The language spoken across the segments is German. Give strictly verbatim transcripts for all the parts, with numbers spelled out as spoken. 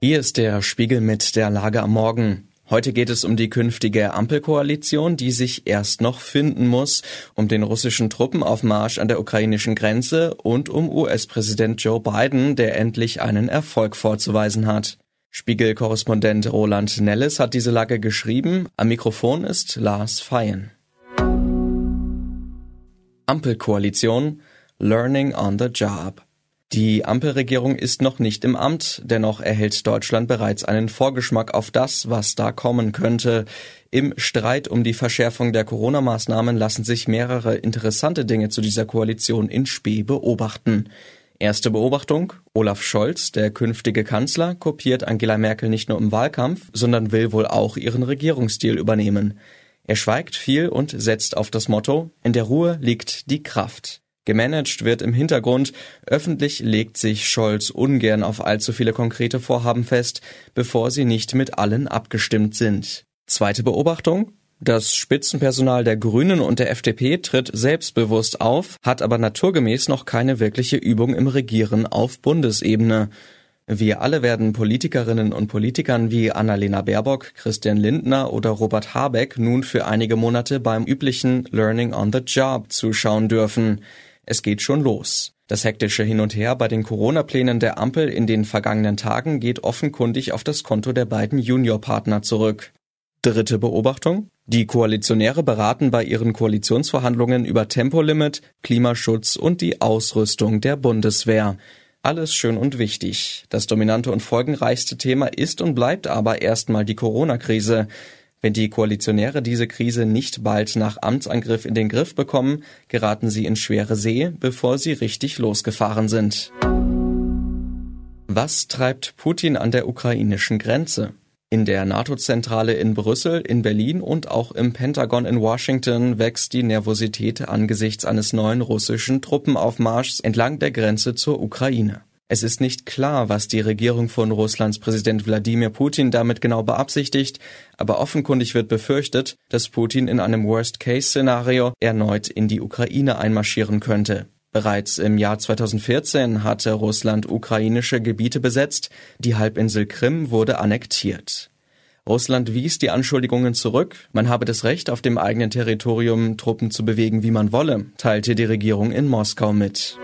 Hier ist der Spiegel mit der Lage am Morgen. Heute geht es um die künftige Ampelkoalition, die sich erst noch finden muss, um den russischen Truppenaufmarsch an der ukrainischen Grenze und um U S-Präsident Joe Biden, der endlich einen Erfolg vorzuweisen hat. Spiegel-Korrespondent Roland Nelles hat diese Lage geschrieben. Am Mikrofon ist Lars Feyen. Ampelkoalition – Learning on the Job. Die Ampelregierung ist noch nicht im Amt, dennoch erhält Deutschland bereits einen Vorgeschmack auf das, was da kommen könnte. Im Streit um die Verschärfung der Corona-Maßnahmen lassen sich mehrere interessante Dinge zu dieser Koalition in Spe beobachten. Erste Beobachtung: Olaf Scholz, der künftige Kanzler, kopiert Angela Merkel nicht nur im Wahlkampf, sondern will wohl auch ihren Regierungsstil übernehmen. Er schweigt viel und setzt auf das Motto: In der Ruhe liegt die Kraft. Gemanagt wird im Hintergrund, öffentlich legt sich Scholz ungern auf allzu viele konkrete Vorhaben fest, bevor sie nicht mit allen abgestimmt sind. Zweite Beobachtung: Das Spitzenpersonal der Grünen und der F D P tritt selbstbewusst auf, hat aber naturgemäß noch keine wirkliche Übung im Regieren auf Bundesebene. Wir alle werden Politikerinnen und Politikern wie Annalena Baerbock, Christian Lindner oder Robert Habeck nun für einige Monate beim üblichen Learning on the Job zuschauen dürfen. Es geht schon los. Das hektische Hin und Her bei den Corona-Plänen der Ampel in den vergangenen Tagen geht offenkundig auf das Konto der beiden Juniorpartner zurück. Dritte Beobachtung: Die Koalitionäre beraten bei ihren Koalitionsverhandlungen über Tempolimit, Klimaschutz und die Ausrüstung der Bundeswehr. Alles schön und wichtig. Das dominante und folgenreichste Thema ist und bleibt aber erstmal die Corona-Krise. Wenn die Koalitionäre diese Krise nicht bald nach Amtsangriff in den Griff bekommen, geraten sie in schwere See, bevor sie richtig losgefahren sind. Was treibt Putin an der ukrainischen Grenze? In der NATO-Zentrale in Brüssel, in Berlin und auch im Pentagon in Washington wächst die Nervosität angesichts eines neuen russischen Truppenaufmarschs entlang der Grenze zur Ukraine. Es ist nicht klar, was die Regierung von Russlands Präsident Wladimir Putin damit genau beabsichtigt, aber offenkundig wird befürchtet, dass Putin in einem Worst-Case-Szenario erneut in die Ukraine einmarschieren könnte. Bereits im Jahr zweitausendvierzehn hatte Russland ukrainische Gebiete besetzt, die Halbinsel Krim wurde annektiert. Russland wies die Anschuldigungen zurück, man habe das Recht, auf dem eigenen Territorium Truppen zu bewegen, wie man wolle, teilte die Regierung in Moskau mit.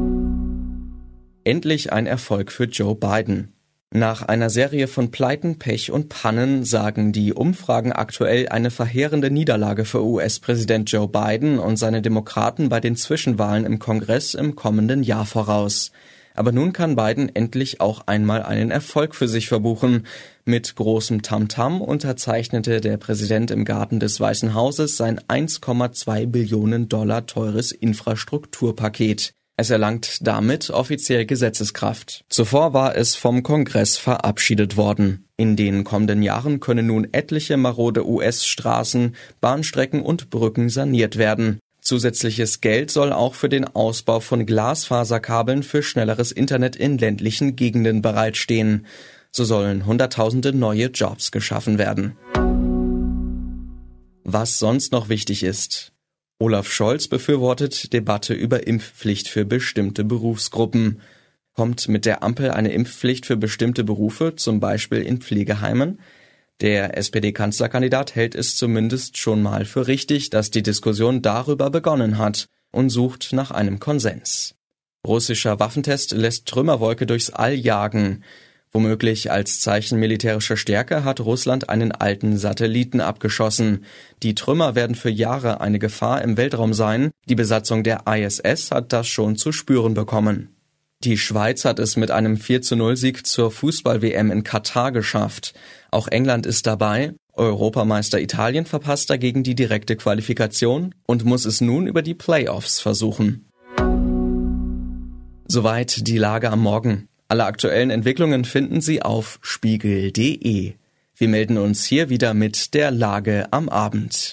Endlich ein Erfolg für Joe Biden. Nach einer Serie von Pleiten, Pech und Pannen sagen die Umfragen aktuell eine verheerende Niederlage für U S-Präsident Joe Biden und seine Demokraten bei den Zwischenwahlen im Kongress im kommenden Jahr voraus. Aber nun kann Biden endlich auch einmal einen Erfolg für sich verbuchen. Mit großem Tamtam unterzeichnete der Präsident im Garten des Weißen Hauses sein eins Komma zwei Billionen Dollar teures Infrastrukturpaket. Es erlangt damit offiziell Gesetzeskraft. Zuvor war es vom Kongress verabschiedet worden. In den kommenden Jahren können nun etliche marode U S-Straßen, Bahnstrecken und Brücken saniert werden. Zusätzliches Geld soll auch für den Ausbau von Glasfaserkabeln für schnelleres Internet in ländlichen Gegenden bereitstehen. So sollen Hunderttausende neue Jobs geschaffen werden. Was sonst noch wichtig ist: Olaf Scholz befürwortet Debatte über Impfpflicht für bestimmte Berufsgruppen. Kommt mit der Ampel eine Impfpflicht für bestimmte Berufe, zum Beispiel in Pflegeheimen? Der S P D-Kanzlerkandidat hält es zumindest schon mal für richtig, dass die Diskussion darüber begonnen hat und sucht nach einem Konsens. Russischer Waffentest lässt Trümmerwolke durchs All jagen. Womöglich als Zeichen militärischer Stärke hat Russland einen alten Satelliten abgeschossen. Die Trümmer werden für Jahre eine Gefahr im Weltraum sein. Die Besatzung der I S S hat das schon zu spüren bekommen. Die Schweiz hat es mit einem vier zu null Sieg zur Fußball-W M in Katar geschafft. Auch England ist dabei. Europameister Italien verpasst dagegen die direkte Qualifikation und muss es nun über die Playoffs versuchen. Soweit die Lage am Morgen. Alle aktuellen Entwicklungen finden Sie auf spiegel punkt de. Wir melden uns hier wieder mit der Lage am Abend.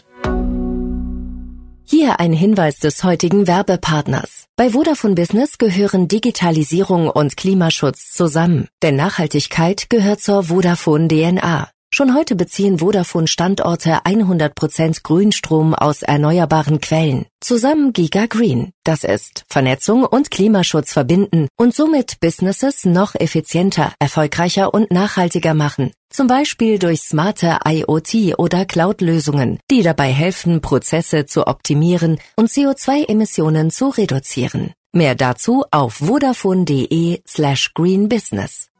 Hier ein Hinweis des heutigen Werbepartners. Bei Vodafone Business gehören Digitalisierung und Klimaschutz zusammen. Denn Nachhaltigkeit gehört zur Vodafone D N A. Schon heute beziehen Vodafone-Standorte hundert Prozent Grünstrom aus erneuerbaren Quellen. Zusammen Giga Green. Das ist Vernetzung und Klimaschutz verbinden und somit Businesses noch effizienter, erfolgreicher und nachhaltiger machen. Zum Beispiel durch smarte IoT- oder Cloud-Lösungen, die dabei helfen, Prozesse zu optimieren und C O zwei Emissionen zu reduzieren. Mehr dazu auf vodafone.de slash greenbusiness.